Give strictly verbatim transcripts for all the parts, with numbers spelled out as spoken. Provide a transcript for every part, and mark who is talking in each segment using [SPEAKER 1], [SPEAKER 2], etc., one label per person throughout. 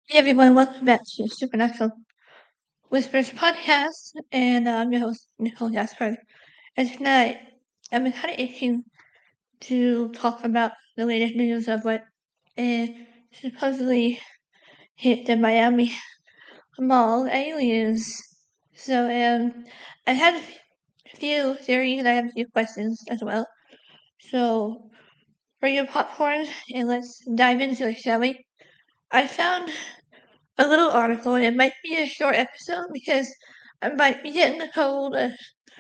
[SPEAKER 1] Hey everyone, welcome back to Supernatural Whispers podcast, and uh, I'm your host Nicole Jasper. And tonight, I've been kind of itching to talk about the latest news of what uh, supposedly hit the Miami Mall aliens. So, um, I had a few theories and I have a few questions as well. So, bring your popcorn and let's dive into it, shall we? I found a little article, and it might be a short episode because I might be getting a cold, uh,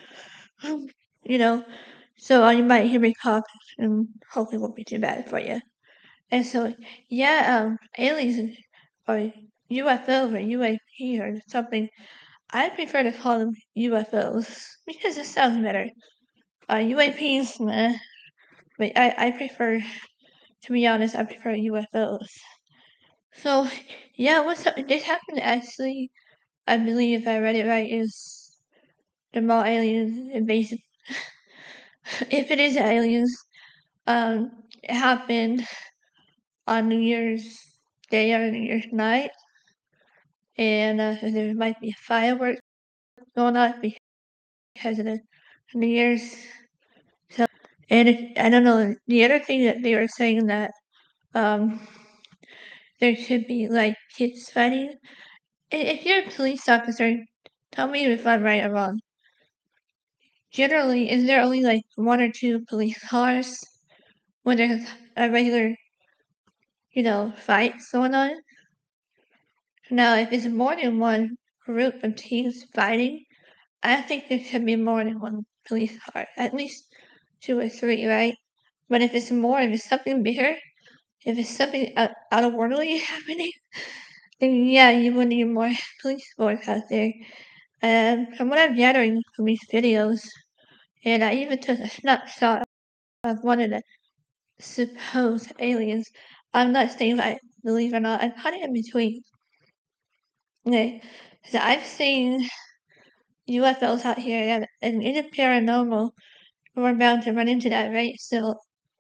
[SPEAKER 1] you know, so you might hear me cough, and hopefully it won't be too bad for you. And so, yeah, um, aliens or U F O or U A P or something. I prefer to call them U F Os because it sounds better. Uh, U A Ps, meh, but I, I prefer, to be honest, I prefer U F Os. So, yeah, what's up? This happened actually. I believe if I read it right, is the mall aliens invasion. If it is aliens, um, it happened on New Year's Day or New Year's night, and uh, there might be fireworks going on because of the New Year's. So, and it, I don't know. The other thing that they were saying that um, there should be like kids fighting. If you're a police officer, tell me if I'm right or wrong. Generally, is there only like one or two police cars when there's a regular, you know, fight going on? Now, if it's more than one group of teams fighting, I think there should be more than one police car, at least two or three, right? But if it's more, if it's something bigger, if it's something out, out of orderly happening, then yeah, you will need more police force out there. And from what I'm gathering from these videos, and I even took a snapshot of one of the supposed aliens. I'm not saying if I believe or not. I'm kind of in between. Okay, so I've seen U F Os out here, and, and in the paranormal, we're bound to run into that, right? So,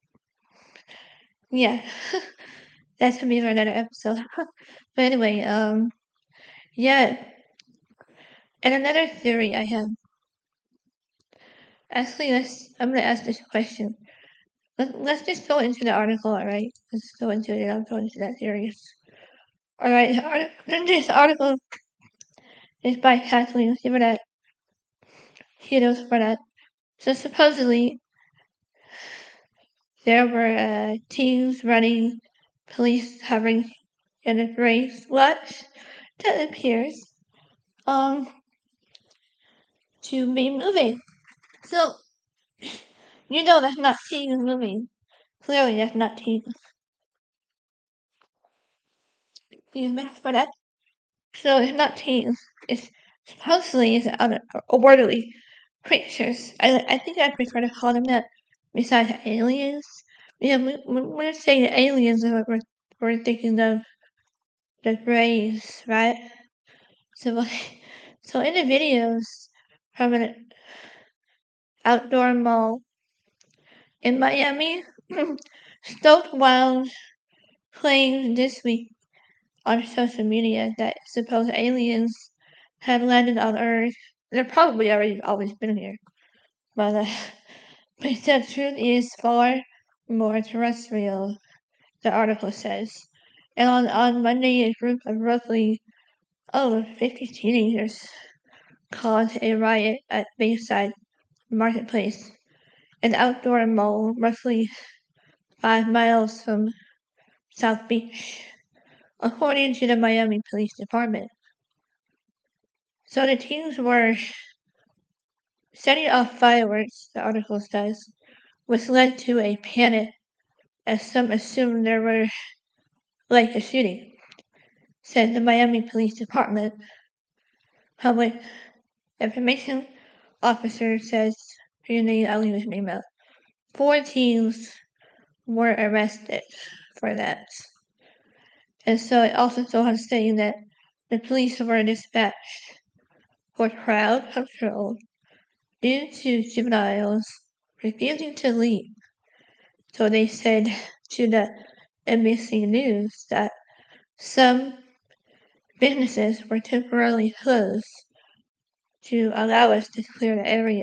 [SPEAKER 1] yeah, that's gonna be for another episode. But anyway, um, yeah, and another theory I have. Actually, let's. I'm gonna ask this question. Let, let's just go into the article, alright? Let's go into it. I'll go into that theory. Alright, this article is by Kathleen. Give her that. Kudos for that. So supposedly, there were uh, teams running, police hovering in a race. What? That appears um to be moving. So you know that's not teams moving. Clearly, that's not teams. You missed for that. So it's not teams. It's supposedly it's other orderly creatures. I I think I prefer to call them that besides aliens. Yeah, when we're saying aliens, we're, we're thinking of the Grays, right? So, so in the videos from an outdoor mall in Miami, Stoked Wild claimed this week on social media that supposed aliens had landed on Earth. They're probably already always been here, but, uh, but the truth is far more terrestrial, the article says. And on, on Monday, a group of roughly, oh, fifty teenagers caused a riot at Bayside Marketplace, an outdoor mall roughly five miles from South Beach, according to the Miami Police Department. So the teens were setting off fireworks, the article says, which led to a panic as some assumed there were like a shooting, said the Miami Police Department. Public information officer says, her name, I'll leave his name out. Four teens were arrested for that. And so it also so on saying that the police were dispatched for crowd control due to juveniles refusing to leave. So they said to the N B C News that some businesses were temporarily closed to allow us to clear the area.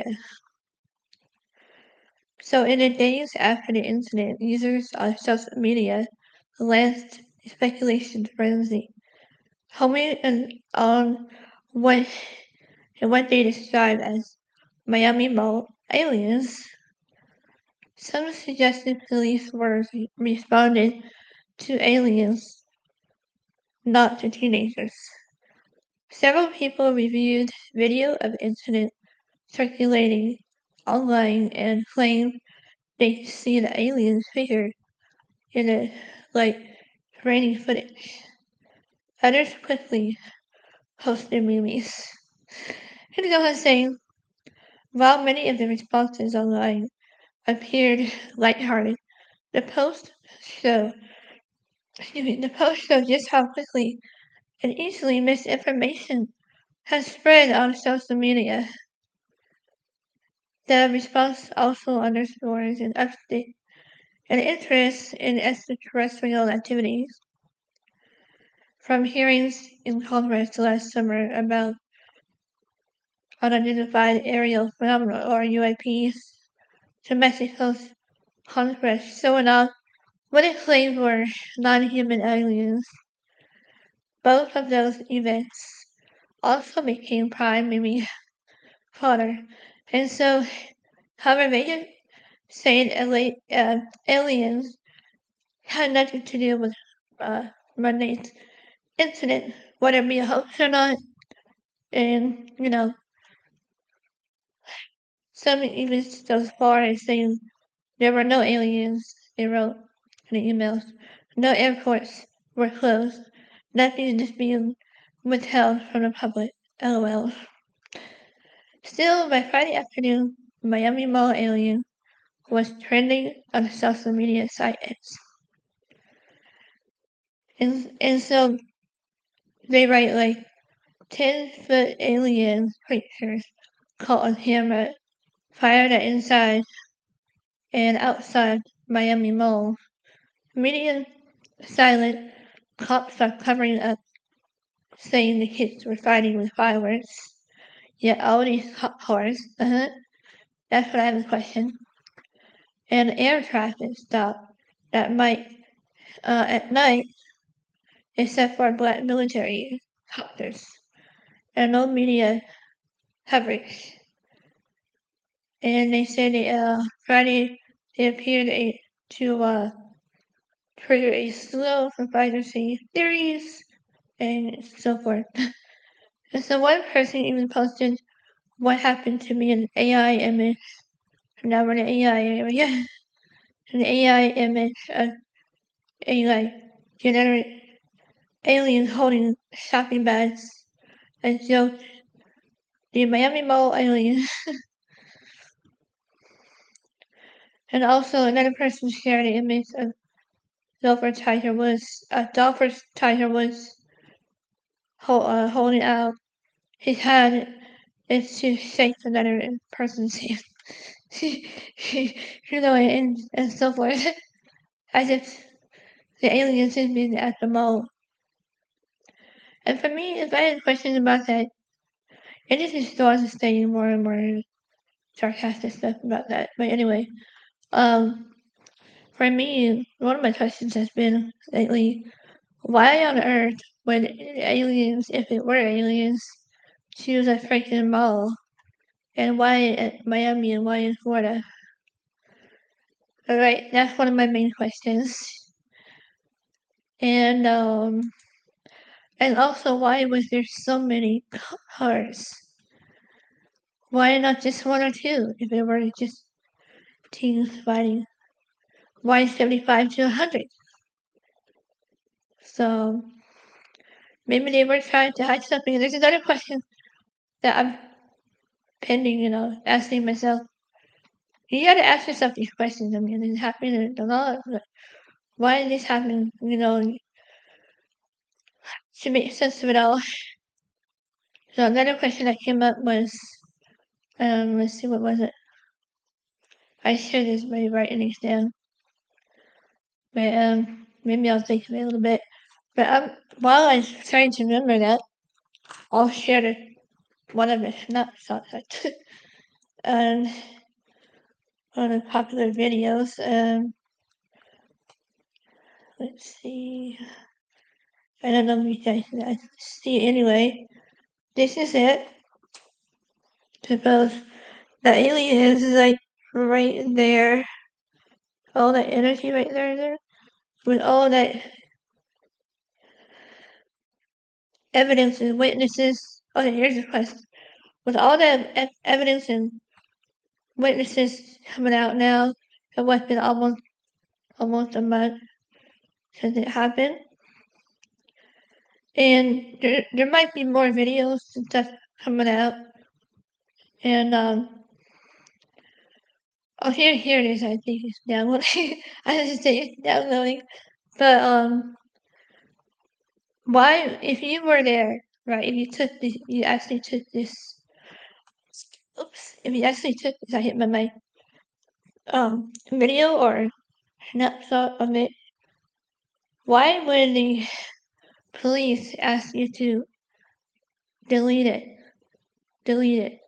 [SPEAKER 1] So in the days after the incident, users on social media lanced a speculation frenzy, homing on what, what they described as Miami Mall aliens. Some suggested police were responding to aliens, not to teenagers. Several people reviewed video of the incident circulating online and claimed they see the alien figure in it like training footage. Others quickly posted memes. And go on saying, while many of the responses online appeared lighthearted, the post show excuse me, the post showed just how quickly and easily misinformation has spread on social media. The response also underscores an update an interest in extraterrestrial activities. From hearings in Congress last summer about unidentified aerial phenomena or U A Ps to Mexico's Congress showing off what it claimed were non-human aliens. Both of those events also became prime meme fodder, and so conversation saying ali- uh, aliens had nothing to do with uh, Monday's incident, whether it be a hoax or not. And, you know, some even go as far as saying there were no aliens, they wrote in the emails. No airports were closed. Nothing is being withheld from the public. LOL. Still, by Friday afternoon, Miami Mall alien was trending on social media sites. And, and so they write like ten foot alien creatures caught on camera fired at inside and outside Miami Mall. Media silent, cops are covering up, saying the kids were fighting with fireworks. Yet all these cop cars, uh-huh, that's what I have a question. And air traffic stop that might, uh, at night, except for black military copters. And no media coverage. And they said they, uh, Friday they appeared a, to uh, trigger a slow for privacy theories and so forth. And so one person even posted what happened to me an A I image. Now we're in an A I area. An A I image of a like generic alien holding shopping bags and joked the Miami Mall alien. And also another person shared an image of Dolphin Tiger Woods. Uh, Dolphin Tiger Woods hold, uh, holding out his hand is to shake another person's hand. you know, and, and so forth. As if the aliens had been at the mall. And for me, if I had questions about that, it just starts saying more and more sarcastic stuff about that. But anyway, um, for me, one of my questions has been lately, why on earth would aliens, if it were aliens, choose a freaking mall? And why at Miami and why in Florida? Alright, that's one of my main questions. And um and also why was there so many cars? Why not just one or two if it were just teams fighting? Why seventy-five to one hundred? So maybe they were trying to hide something. And there's another question that I'm pending, you know, asking myself. You gotta ask yourself these questions. I mean, is it happening or not? Why is this happening? You know, to make sense of it all. So another question that came up was, um, let's see, what was it? I should just maybe writing these down. But um, maybe I'll think of it a little bit. But um, while I'm trying to remember that, I'll share the, one of the snapshots I took on one of the popular videos. Um, let's see. I don't know if you guys can see it anyway. This is it. Suppose the alien is like right there. All that energy right there, there. With all that evidence and witnesses. Okay, here's the question. With all that e- evidence and witnesses coming out now, it was been almost almost a month since it happened. And there, there might be more videos and stuff coming out. And um oh here here it is, I think it's downloading. I just say it's downloading. But um why if you were there, right, if you took this you actually took this oops, if you actually took this I hit my mic um video or snapshot of it, why would the police ask you to delete it? Delete it.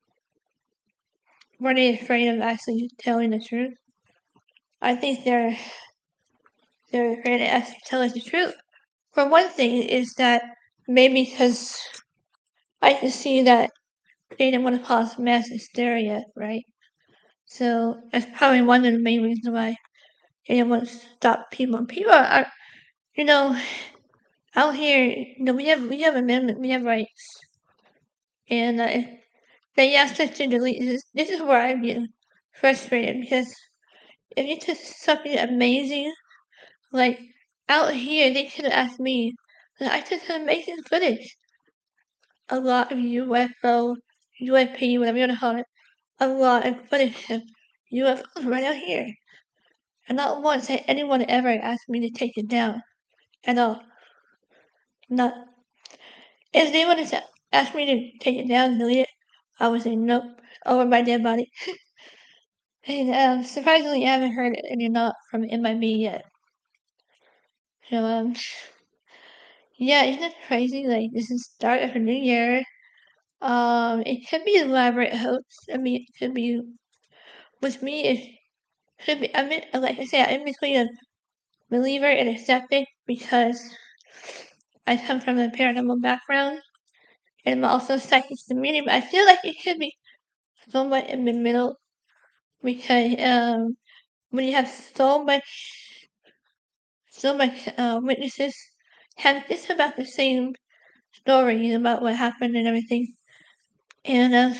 [SPEAKER 1] Were they afraid of actually telling the truth? I think they're they're afraid to actually tell us the truth. For one thing, is that maybe because I can see that they didn't want to cause mass hysteria, right? So that's probably one of the main reasons why they didn't want to stop people. People are, you know, out here. You know, we have we have amendment, we have rights, and uh, if they asked us to delete this. This is where I get frustrated because if you took something amazing, like out here, they could have asked me. I took some amazing footage. A lot of U F O, U F P, whatever you want to call it, a lot of footage of U F Os right out here. And not once had anyone ever asked me to take it down at all. Not. If they would have asked me to take it down and delete it, I would say nope, over my dead body. And um, surprisingly, I haven't heard any not from M I B yet. So um, yeah, isn't that crazy? Like this is the start of a new year. Um, it could be elaborate hoax. I mean, it could be with me. It could be. I mean, like I said, I'm between a believer and a skeptic because I come from a paranormal background, and I'm also psychic to medium. But I feel like it could be somewhat in the middle because um, when you have so much, so much uh, witnesses have just about the same stories about what happened and everything, and uh,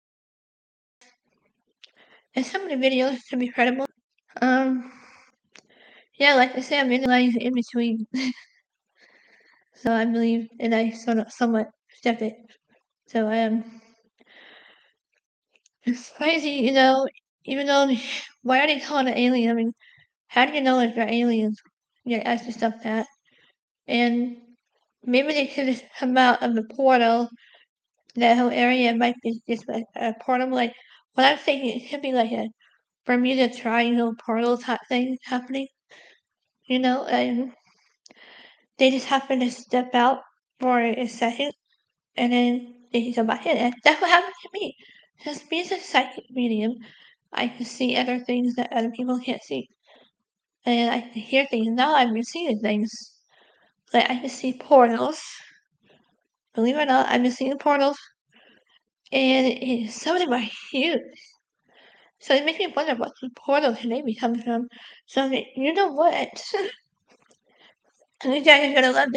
[SPEAKER 1] and some of the videos can be credible. Um, yeah, like I said, I'm in the lines in between. So I believe, and I sort of somewhat skeptic. So I am. It's crazy, you know. Even though, why are they calling it alien? I mean, how do you know if they're aliens? You ask yourself that. And maybe they could have come out of the portal. That whole area might be just like a portal. Like what I'm thinking, it could be like a Bermuda Triangle portal type thing happening. You know, and they just happen to step out for a second, and then they come back in. And that's what happened to me. Because being a psychic medium, I can see other things that other people can't see. And I can hear things. Now I'm receiving things. Like I can see portals. Believe it or not, I'm seeing portals. And it, some of them are huge. So it makes me wonder what the portal can they be coming from. So you know what? You guys are gonna love